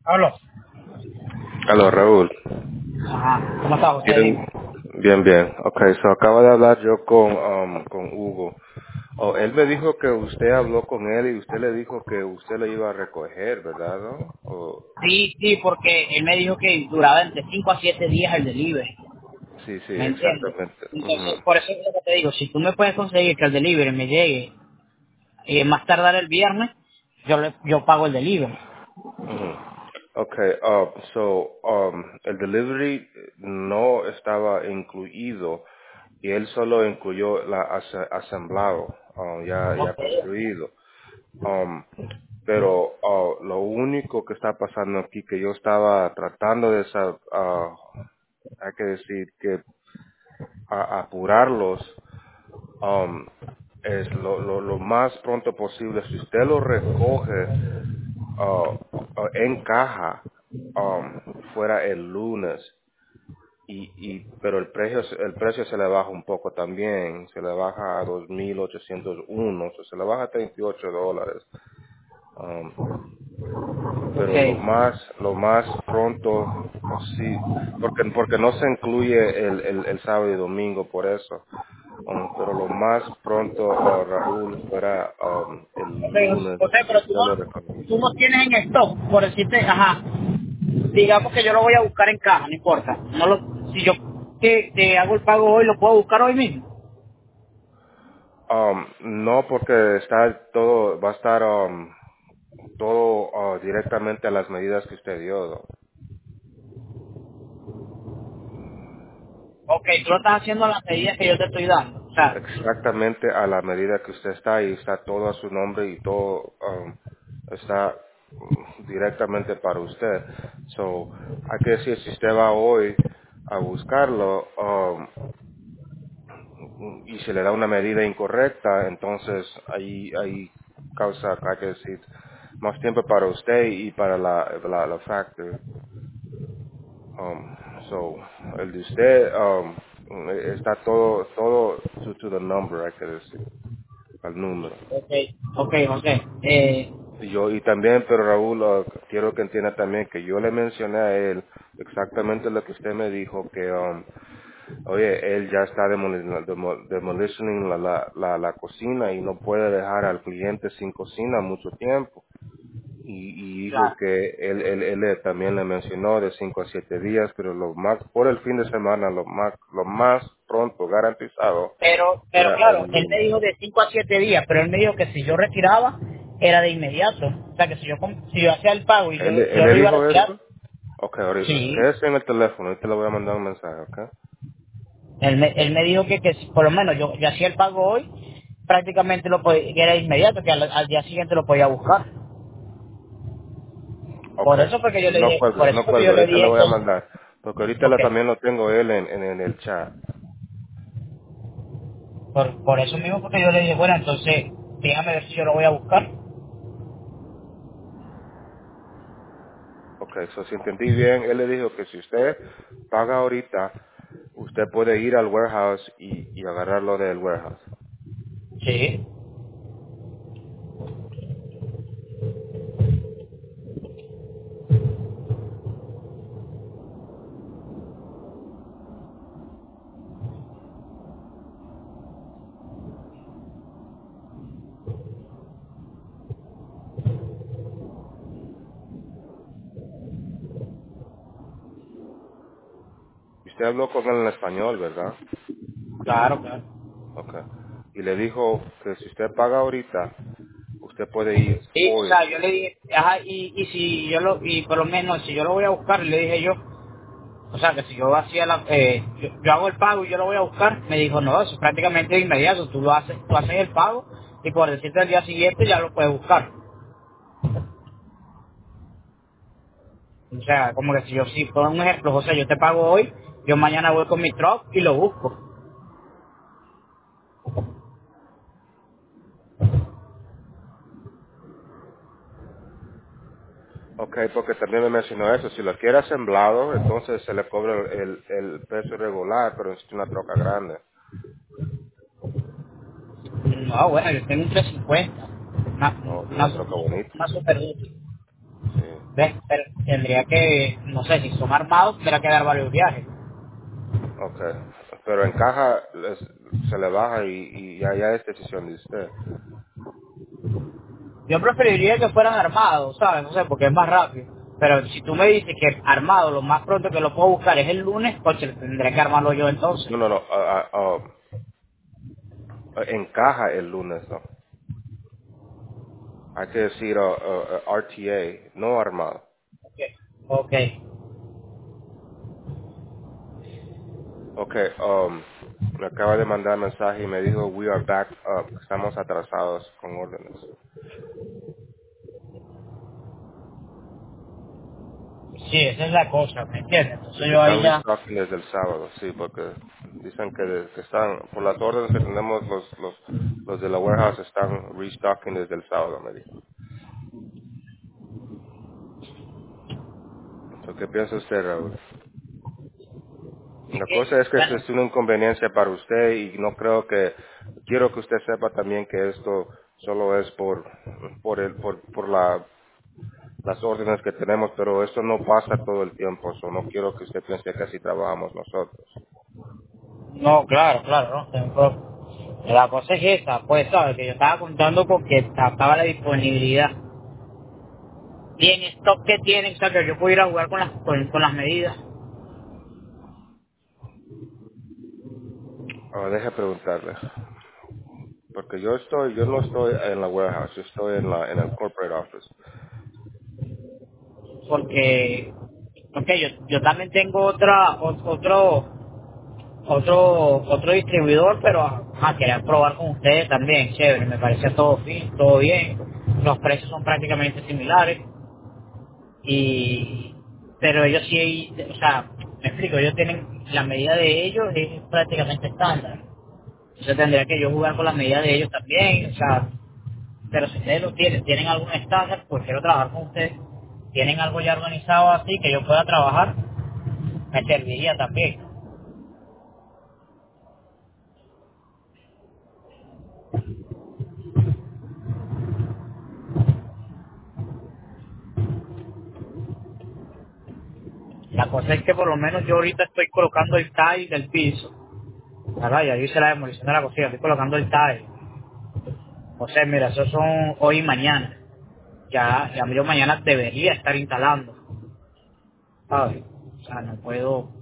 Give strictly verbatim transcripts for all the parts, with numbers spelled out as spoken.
Hablo. Aló, Raúl. Ajá. ¿Cómo está, José? Bien, Dime. bien, bien. Ok, so acabo de hablar yo con, um, con Hugo. Oh, él me dijo que usted habló con él y usted le dijo que usted le iba a recoger, ¿verdad? ¿No? O- Sí, sí, porque él me dijo que duraba entre cinco a siete días el delivery. sí, sí, ¿Me entiendes? exactamente. Entonces, Ujú, por eso es lo que te digo. Si tú me puedes conseguir que el delivery me llegue eh, más tardar el viernes, yo le, yo pago el delivery. ujú. Okay, uh, so um, el delivery no estaba incluido y él solo incluyó la ase- asemblado, uh, ya, ya Ok. construido. Um, pero ah, lo único que está pasando aquí que yo estaba tratando de sa- ah, hay que decir que a- apurarlos um, es lo, lo, lo más pronto posible. Si usted lo recoge ah, ah, en caja um, fuera el lunes y, y pero el precio se- el precio se le baja un poco también, se le baja a dos mil ochocientos uno, o sea, se le baja a treinta y ocho dólares. Um, Ok. pero lo más lo más pronto posible, porque porque no se incluye el, el, el sábado y domingo por eso. Um, pero lo más pronto, uh, Raúl, fuera um, el Ok, lunes José, si pero tú usted lo no, recoge. tú no tienes en stock, por decirte, ajá, digamos que yo lo voy a buscar en caja, no importa. No lo, si yo te, te hago el pago hoy, lo puedo buscar hoy mismo. Um, no, porque está todo, va a estar um, todo uh, directamente a las medidas que usted dio. ¿No? Ok, tú lo estás haciendo a las medidas que yo te estoy dando. O sea, Exactamente a la medida que usted está y está todo a su nombre y todo um, está mm, directamente para usted. So, hay que decir, si usted va hoy a buscarlo um, y se le da una medida incorrecta, entonces ahí, ahí causa, hay que decir, más tiempo para usted y para la, la, la factory. Um, so, el de usted um, está todo, todo to, to the number, hay que decir, al número. ok, ok, José. Eh, Y yo, y también, pero Raúl, uh, quiero que entienda también que yo le mencioné a él exactamente lo que usted me dijo, que, um, oye, él ya está demoli- demo- demolitioning la, la, la, la cocina y no puede dejar al cliente sin cocina mucho tiempo. Y, y dijo claro. que él, él, él le- también le mencionó de cinco a siete días, pero lo más, por el fin de semana, lo más, lo más pronto garantizado Pero, pero era claro, el él me lunes. dijo de cinco a siete días, pero él me dijo que si yo retiraba, era de inmediato. O sea, que si yo, com- si yo hacía el pago y yo, ¿Él, él yo le lo iba a dijo retirar, eso? Ok, ahorita, sí. quédese en el teléfono, ahorita le voy a mandar un mensaje, ok. Él me, él me dijo que, que si- por lo menos yo, yo hacía el pago hoy, prácticamente lo podía, que era de inmediato, que al, al día siguiente lo podía buscar. Ok, Por eso fue que yo le no dije, cuelgue, por eso no fue que cuelgue, yo le ahorita le dije voy a entonces, mandar, porque ahorita ok, lo- también lo tengo él en, en, en el chat. por, por eso mismo fue que yo le dije, bueno, entonces, déjame ver si yo lo voy a buscar. Ok, so si entendí bien, él le dijo que si usted paga ahorita, usted puede ir al warehouse y, y agarrarlo del warehouse. Sí. Usted habló con él en español, ¿verdad? Claro, claro. Ok. Y le dijo que si usted paga ahorita, usted puede ir Sí, o hoy. sea, yo le dije, ajá, y, y si yo lo, y por lo menos si yo lo voy a buscar, le dije yo, o sea, que si yo hacía la, eh, yo, yo hago el pago y yo lo voy a buscar, me dijo, no, eso es prácticamente de inmediato, tú lo haces, tú haces el pago y por decirte el día siguiente ya lo puedes buscar. O sea, como que si yo, si por un ejemplo, José, yo te pago hoy, yo mañana voy con mi truck y lo busco. Ok, porque también me mencionó eso. Si lo quiere asemblado, entonces se le cobra el, el precio regular, pero es una troca grande. No, bueno, yo tengo un trescientos cincuenta, una, Oh, es una, una troca bonita. una super útil. Sí. ¿Ves? Pero tendría que, no sé, si son armados, tendrá que dar varios viajes. Okay. Pero en caja les- se le baja y, y ya, ya es decisión de usted. Yo preferiría que fueran armados, ¿sabes? No sé, porque es más rápido. Pero si tú me dices que armado, lo más pronto que lo puedo buscar es el lunes, coche, tendré que armarlo yo entonces. No, no, no. ah, ah, ah, en caja el lunes, no. Hay que decir ah, ah, ah, R T A, no armado. Ok. Ok. Okay. Um, me acaba de mandar mensaje y me dijo, we are back up. Estamos atrasados con órdenes. Sí, esa es la cosa, ¿me entiendes? Entonces Que yo están ahí ya... restocking desde el sábado, sí, porque dicen que, de- que están, por las órdenes que tenemos, los, los, los de la warehouse están restocking desde el sábado, me dijo. So, ¿qué piensa usted, Raúl? Es La que, cosa es que esto bueno, es una inconveniencia para usted y no creo que, quiero que usted sepa también que esto solo es por, por el, por, por la, las órdenes que tenemos, pero esto no pasa todo el tiempo, so no quiero que usted piense que así trabajamos nosotros. no, claro, claro, no. Tengo- La cosa es esa, pues, ¿sabes? Que yo estaba contando porque estaba la disponibilidad. Y en stock que tienen, o sea, que yo puedo ir a jugar con las, con, con las medidas. Ahora deje preguntarle, porque yo estoy, yo no estoy en la warehouse, yo estoy en la, en el corporate office. Porque, ok, yo, yo también tengo otra, o- otro, otro, otro distribuidor, pero ah, quería probar con ustedes también, chévere, me parece todo fin, todo bien. Los precios son prácticamente similares. Y, pero ellos sí, o sea, me explico, ellos tienen, la medida de ellos es prácticamente estándar. Entonces tendría que yo jugar con las medidas de ellos también, o sea, pero si ustedes lo tienen, tienen algún estándar, pues quiero trabajar con ustedes, tienen algo ya organizado así que yo pueda trabajar, me serviría también. La cosa es que por lo menos yo ahorita estoy colocando el tile del piso, ¿verdad? Ya hice la demolición de la cocina, estoy colocando el tile. O sea, mira, esos son hoy y mañana. Ya, ya yo mañana debería estar instalando, ¿sabes? O sea, no puedo,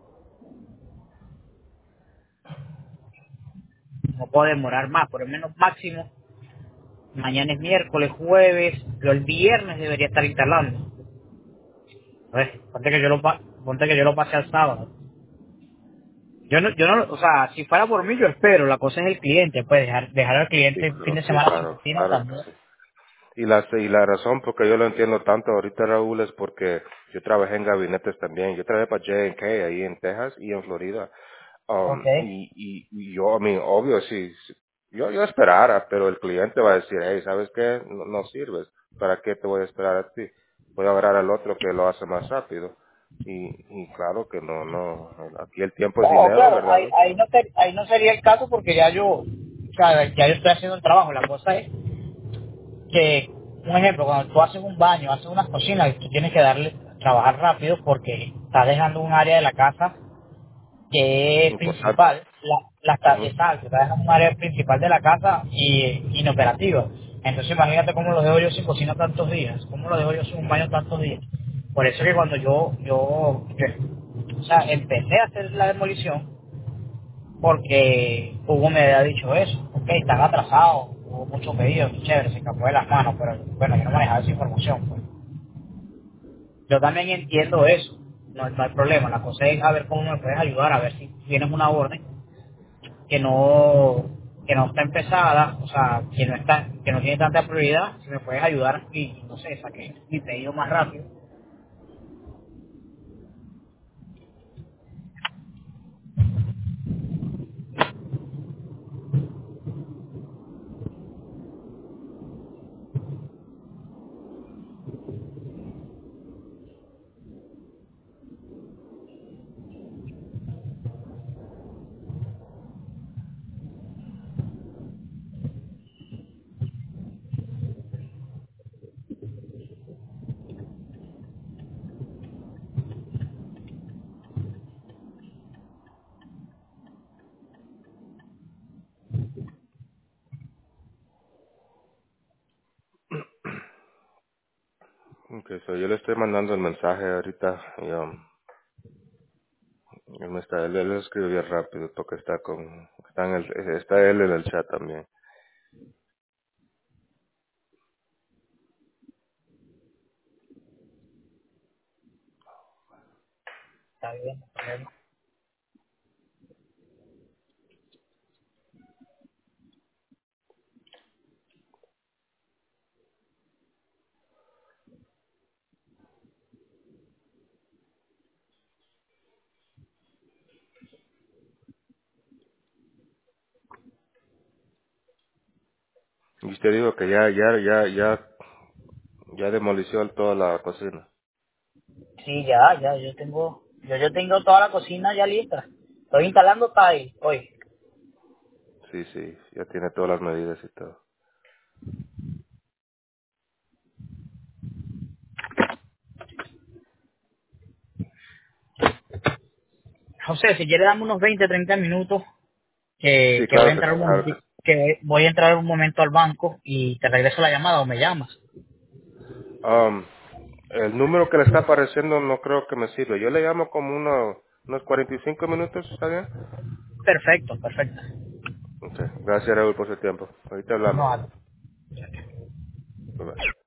no puedo demorar más, por lo menos máximo. Mañana es miércoles, jueves, pero el viernes debería estar instalando. ¿Ves? Ponte que yo lo, pa- ponte que yo lo pase al sábado. Yo no, yo no, o sea, si fuera por mí yo espero, la cosa es el cliente, pues dejar, dejar al Sí, cliente el fin claro, de sí, semana sin claro, cocina claro que también. sí. Y la, y la razón por que yo lo entiendo tanto ahorita, Raúl, es porque yo trabajé en gabinetes también. Yo trabajé para J and K ahí en Texas y en Florida. Ok. Um, y, y, y yo, a mí, obvio, sí, sí, yo, yo esperara, pero el cliente va a decir, hey, ¿sabes qué? No, no sirves. ¿Para qué te voy a esperar a ti? Voy a agarrar al otro que lo hace más rápido. Y, y claro que no, no, aquí el tiempo es No, dinero, claro, ¿verdad? ahí, ahí, no te- ahí no sería el caso porque ya yo, o sea, ya yo estoy haciendo el trabajo. La cosa es que, un ejemplo, cuando tú haces un baño, haces unas cocinas, tú tienes que darle, trabajar rápido porque estás dejando un área de la casa que es Importante. principal, la, la, está- Ujú. exacto, estás dejando un área principal de la casa y inoperativa. Entonces imagínate cómo lo dejo yo sin cocina tantos días, cómo lo dejo yo sin un baño tantos días. Por eso que cuando yo, yo, yo- o sea, empecé a hacer la demolición, porque Hugo me había dicho eso, ok, están atrasados, hubo muchos pedidos, qué chévere, se escapó de las manos, pero bueno, yo no manejaba esa información, pues. Yo también entiendo eso, no, no hay problema, la cosa es a ver cómo me puedes ayudar, a ver si tienes una orden que no que no está empezada, o sea, que no está, que no tiene tanta prioridad, si me puedes ayudar y no sé, saqué mi pedido más rápido. Okay, so yo le estoy mandando el mensaje ahorita y um, él, me está, él, él escribe bien rápido porque está con, está, en el, está él en el chat también. Está bien, no hay problema. Y usted dijo que ya, ya, ya, ya, ya demolició toda la cocina. Sí, ya, ya, yo tengo, yo, yo tengo toda la cocina ya lista. Estoy instalando ahí hoy. Sí, sí, ya tiene todas las medidas y todo. José, si quieres dame unos veinte, treinta minutos, que, Sí, que voy a claro que entrar sí, un claro que momento, sí. que voy, voy a entrar un momento al banco y te regreso la llamada o me llamas. Um, el número que le está apareciendo no creo que me sirve. Yo le llamo como uno, unos cuarenta y cinco minutos, ¿está bien? Perfecto, perfecto. Okay. Gracias, Raúl, por su tiempo. Ahorita hablamos. No, Bye-bye.